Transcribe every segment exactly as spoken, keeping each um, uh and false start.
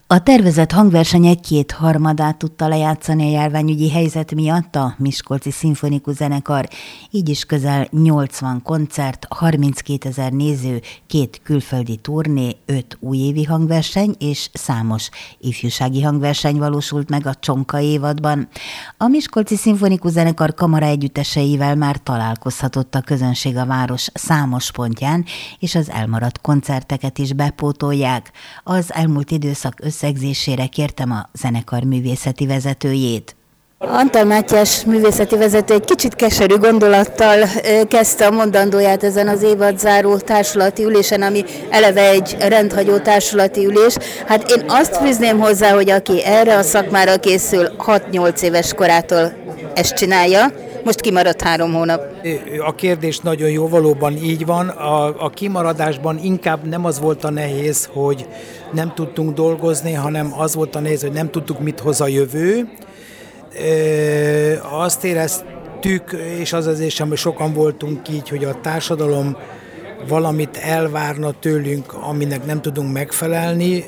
A tervezett hangversenyek kétharmadát tudta lejátszani a járványügyi helyzet miatt a Miskolci Szimfonikus Zenekar, így is közel nyolcvan koncert, harminckétezer néző, két külföldi turné, öt újévi hangverseny és számos ifjúsági hangverseny valósult meg a Csonka évadban. A Miskolci Szimfonikus Zenekar kamara együtteseivel már találkozhatott a közönség a város számos pontján, és az elmaradt koncerteket is bepótolják. Az elmúlt időszak összegzésére kértem a zenekar művészeti vezetőjét. Antal Mátyás művészeti vezető egy kicsit keserű gondolattal kezdte a mondandóját ezen az évadzáró társulati ülésen, ami eleve egy rendhagyó társulati ülés. Hát én azt fűzném hozzá, hogy aki erre a szakmára készül hat-nyolc éves korától ezt csinálja, most kimaradt három hónap. A kérdés nagyon jó, valóban így van. A, a kimaradásban inkább nem az volt a nehéz, hogy nem tudtunk dolgozni, hanem az volt a nehéz, hogy nem tudtuk, mit hoz a jövő. E, azt éreztük, és az az érzésem, hogy sokan voltunk így, hogy a társadalom valamit elvárna tőlünk, aminek nem tudunk megfelelni.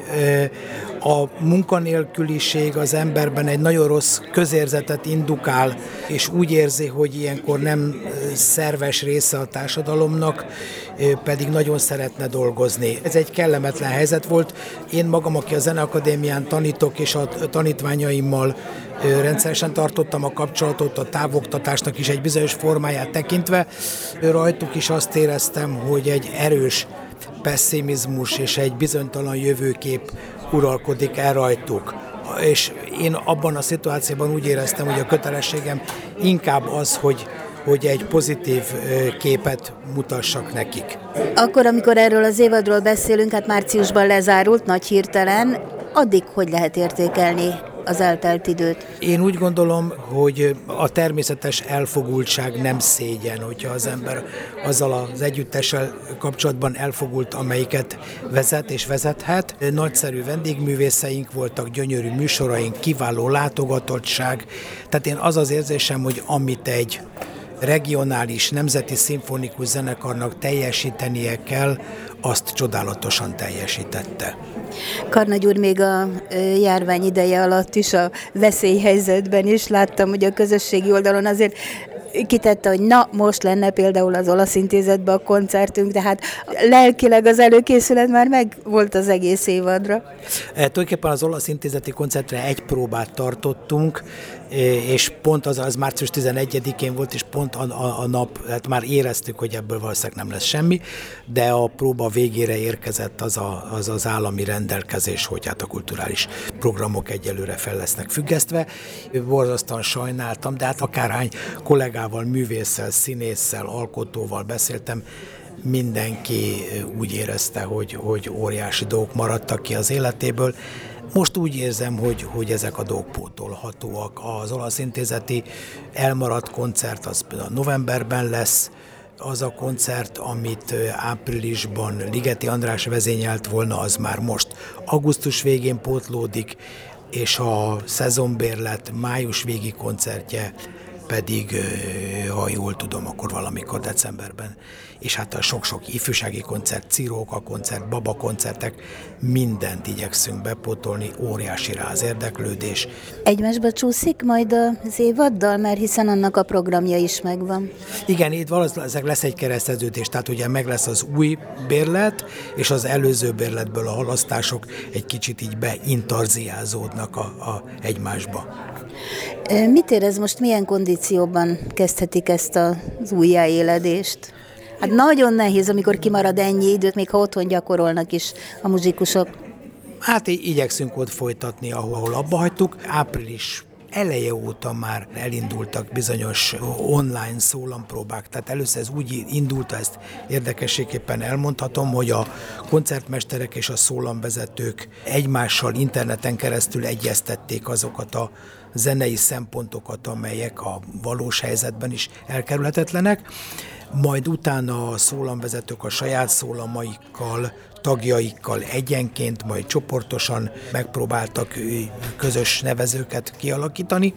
A munkanélküliség az emberben egy nagyon rossz közérzetet indukál, és úgy érzi, hogy ilyenkor nem szerves része a társadalomnak, pedig nagyon szeretne dolgozni. Ez egy kellemetlen helyzet volt. Én magam, aki a Zeneakadémián tanítok, és a tanítványaimmal rendszeresen tartottam a kapcsolatot, a távoktatásnak is egy bizonyos formáját tekintve, rajtuk is azt éreztem, hogy egy erős pesszimizmus és egy bizonytalan jövőkép uralkodik el rajtuk. És én abban a szituációban úgy éreztem, hogy a kötelességem inkább az, hogy, hogy egy pozitív képet mutassak nekik. Akkor, amikor erről az évadról beszélünk, hát márciusban lezárult, nagy hirtelen, addig hogy lehet értékelni az eltelt időt? Én úgy gondolom, hogy a természetes elfogultság nem szégyen, hogyha az ember azzal az együttessel kapcsolatban elfogult, amelyiket vezet és vezethet. Nagyszerű vendégművészeink voltak, gyönyörű műsoraink, kiváló látogatottság. Tehát én az az érzésem, hogy amit egy regionális, nemzeti szimfonikus zenekarnak teljesítenie kell, azt csodálatosan teljesítette. Karnagy úr még a járvány ideje alatt is, a veszélyhelyzetben is láttam, hogy a közösségi oldalon azért kitette, hogy na, most lenne például az Olasz Intézetben a koncertünk, de hát lelkileg az előkészület már meg volt az egész évadra. E, tulajdonképpen az Olasz Intézeti koncertre egy próbát tartottunk, és pont az, az március tizenegyedikén volt, és pont a, a, a nap, hát már éreztük, hogy ebből valószínűleg nem lesz semmi, de a próba végére érkezett az a, az, az állami rendelkezés, hogy hát a kulturális programok egyelőre fel lesznek függesztve. Borzasztóan sajnáltam, de hát akárhány kollégával, művésszel, színésszel, alkotóval beszéltem, mindenki úgy érezte, hogy, hogy óriási dolgok maradtak ki az életéből. Most úgy érzem, hogy, hogy ezek a dolgok pótolhatóak. Az Olasz Intézeti elmaradt koncert az például novemberben lesz, az a koncert, amit áprilisban Ligeti András vezényelt volna, az már most augusztus végén pótlódik, és a szezonbérlet május végi koncertje pedig, ha jól tudom, akkor valamikor decemberben. És hát a sok-sok ifjúsági koncert, Ciróka koncert, Baba koncertek, mindent igyekszünk bepótolni, óriási rá az érdeklődés. Egymásba csúszik majd az évaddal, mert hiszen annak a programja is megvan. Igen, itt valószínűleg lesz egy kereszteződés, tehát ugye meg lesz az új bérlet, és az előző bérletből a halasztások egy kicsit így beintarziázódnak a, a egymásba. Mit érez most, milyen kondícióban kezdhetik ezt az újjáéledést? Hát nagyon nehéz, amikor kimarad ennyi időt, még ha otthon gyakorolnak is a muzsikusok. Hát igyekszünk ott folytatni, ahol, ahol abba hagytuk. Április eleje óta már elindultak bizonyos online szólampróbák, tehát először ez úgy indult, ezt érdekességképpen elmondhatom, hogy a koncertmesterek és a szólamvezetők egymással interneten keresztül egyeztették azokat a zenei szempontokat, amelyek a valós helyzetben is elkerülhetetlenek, majd utána a szólamvezetők a saját szólamaikkal, tagjaikkal egyenként, majd csoportosan megpróbáltak közös nevezőket kialakítani,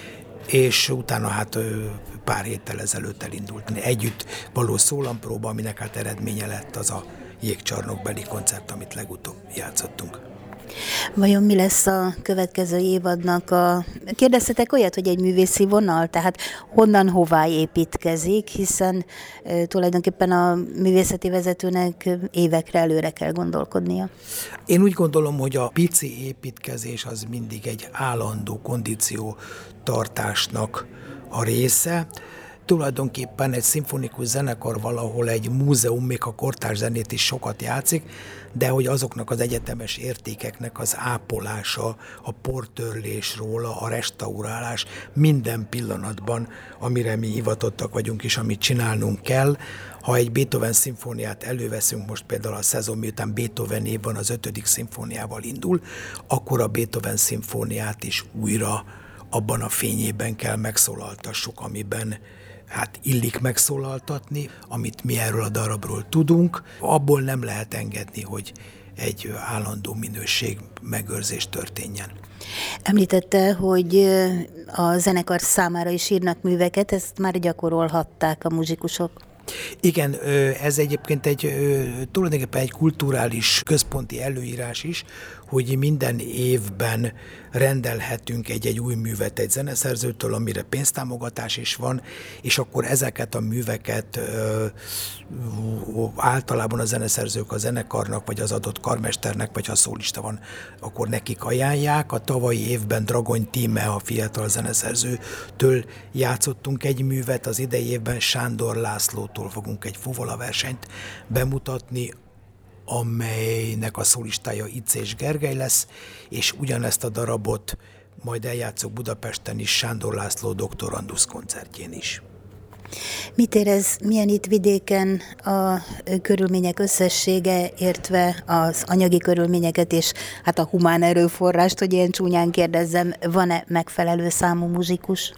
és utána hát pár héttel ezelőtt elindult együtt való szólampróba, aminek hát eredménye lett az a jégcsarnokbeli koncert, amit legutóbb játszottunk. Vajon mi lesz a következő évadnak a... Kérdeztetek olyat, hogy egy művészi vonal, tehát honnan hová építkezik, hiszen e, tulajdonképpen a művészeti vezetőnek évekre előre kell gondolkodnia. Én úgy gondolom, hogy a pici építkezés az mindig egy állandó kondíciótartásnak a része. Tulajdonképpen egy szimfonikus zenekar valahol egy múzeum, még a kortárs zenét is sokat játszik, de hogy azoknak az egyetemes értékeknek az ápolása, a portörlés róla, a restaurálás minden pillanatban, amire mi hivatottak vagyunk és amit csinálnunk kell. Ha egy Beethoven szimfóniát előveszünk, most például a szezon miután Beethoven év van, az ötödik szimfóniával indul, akkor a Beethoven szimfóniát is újra abban a fényében kell megszólaltassuk, amiben hát illik megszólaltatni, amit mi erről a darabról tudunk. Abból nem lehet engedni, hogy egy állandó minőség megőrzés történjen. Említette, hogy a zenekar számára is írnak műveket, ezt már gyakorolhatták a muzsikusok. Igen, ez egyébként egy tulajdonképpen egy kulturális központi előírás is, hogy minden évben rendelhetünk egy-egy új művet egy zeneszerzőtől, amire pénztámogatás is van, és akkor ezeket a műveket ö, ö, általában a zeneszerzők a zenekarnak, vagy az adott karmesternek, vagy ha szólista van, akkor nekik ajánlják. A tavalyi évben Dragony Tíme, a fiatal zeneszerzőtől játszottunk egy művet, az idei évben Sándor Lászlótól fogunk egy fuvola versenyt bemutatni, amelynek a szólistája Icés Gergely lesz, és ugyanezt a darabot majd eljátszok Budapesten is, Sándor László doktorandusz koncertjén is. Mit érez, milyen itt vidéken a körülmények összessége, értve az anyagi körülményeket és hát a humán erőforrást, hogy ilyen csúnyán kérdezzem, van-e megfelelő számú muzsikus?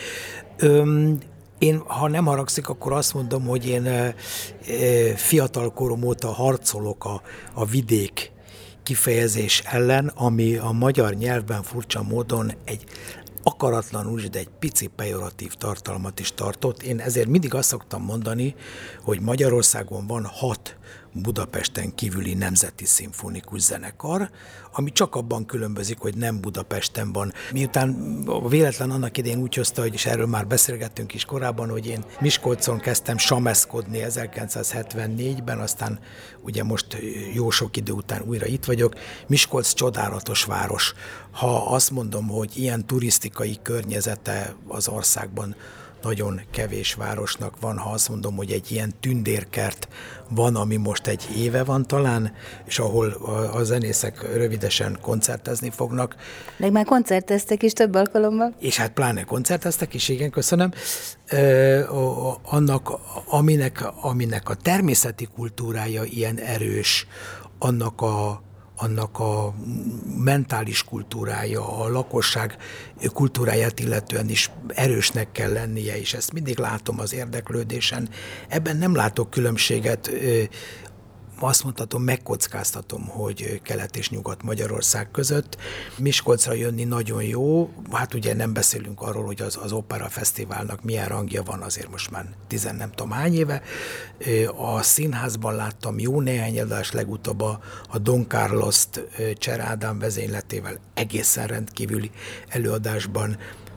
Öm, Én, ha nem haragszik, akkor azt mondom, hogy én e, e, fiatal korom óta harcolok a, a vidék kifejezés ellen, ami a magyar nyelvben furcsa módon egy akaratlanul, de egy pici pejoratív tartalmat is tartott. Én ezért mindig azt szoktam mondani, hogy Magyarországon van hat Budapesten kívüli nemzeti szimfonikus zenekar, ami csak abban különbözik, hogy nem Budapesten van. Miután véletlen annak idején úgy hozta, hogy és erről már beszélgettünk is korábban, hogy én Miskolcon kezdtem sameszkodni ezerkilencszázhetvennégyben, aztán ugye most jó sok idő után újra itt vagyok. Miskolc csodálatos város. Ha azt mondom, hogy ilyen turisztikai környezete az országban nagyon kevés városnak van, ha azt mondom, hogy egy ilyen tündérkert van, ami most egy éve van talán, és ahol a, a zenészek rövidesen koncertezni fognak. Meg már koncerteztek is több alkalommal. És hát pláne koncerteztek is, igen, köszönöm. Ö, annak, aminek, aminek a természeti kultúrája ilyen erős, annak a annak a mentális kultúrája, a lakosság kultúráját illetően is erősnek kell lennie, és ezt mindig látom az érdeklődésen. Ebben nem látok különbséget, azt mondhatom, megkockáztatom, hogy Kelet és Nyugat Magyarország között. Miskolcra jönni nagyon jó, hát ugye nem beszélünk arról, hogy az, az Opera Fesztiválnak milyen rangja van, azért most már tizen nem tudom hány éve. A színházban láttam jó néhány előadást, legutóbb a, a Don Carlos-t Cser Ádám vezényletével egészen rendkívüli előadásban.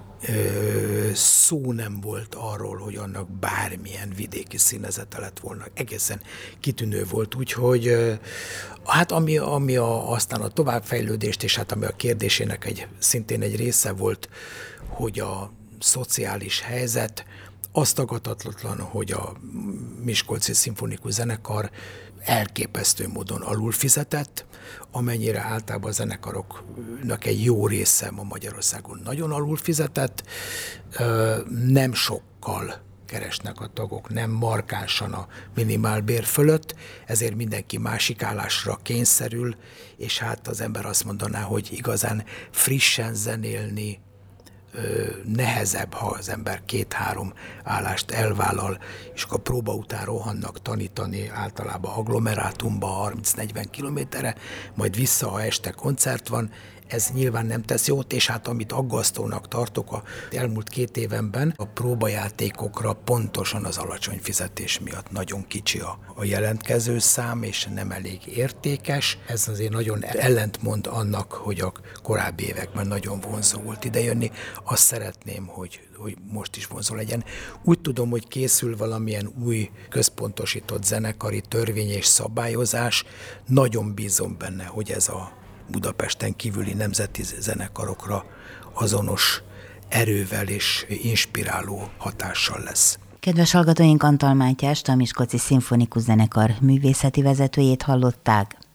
Szó nem volt arról, hogy annak bármilyen vidéki színezete lett volna. Egészen kitűnő volt, úgyhogy hát ami, ami a, aztán a továbbfejlődést, és hát ami a kérdésének egy, szintén egy része volt, hogy a szociális helyzet, az tagadhatatlan, hogy a Miskolci Szimfonikus Zenekar elképesztő módon alulfizetett, amennyire általában a zenekaroknak egy jó része ma Magyarországon nagyon alulfizetett, nem sokkal keresnek a tagok, nem markánsan a minimálbér fölött, ezért mindenki másik állásra kényszerül, és hát az ember azt mondaná, hogy igazán frissen zenélni nehezebb, ha az ember két-három állást elvállal, és akkor próba után rohannak tanítani, általában agglomerátumba harminc-negyven kilométerre, majd vissza, ha este koncert van. ez nyilván nem tesz jót, és hát amit aggasztónak tartok a elmúlt két évenben, a próbajátékokra pontosan az alacsony fizetés miatt nagyon kicsi a, a jelentkező szám, és nem elég értékes. Ez azért nagyon ellentmond annak, hogy a korábbi években nagyon vonzó volt idejönni. Azt szeretném, hogy, hogy most is vonzó legyen. Úgy tudom, hogy készül valamilyen új központosított zenekari törvény és szabályozás. Nagyon bízom benne, hogy ez a Budapesten kívüli nemzeti zenekarokra azonos erővel és inspiráló hatással lesz. Kedves hallgatóink, Antal Mátyást, a Miskolci Szimfonikus Zenekar művészeti vezetőjét hallották.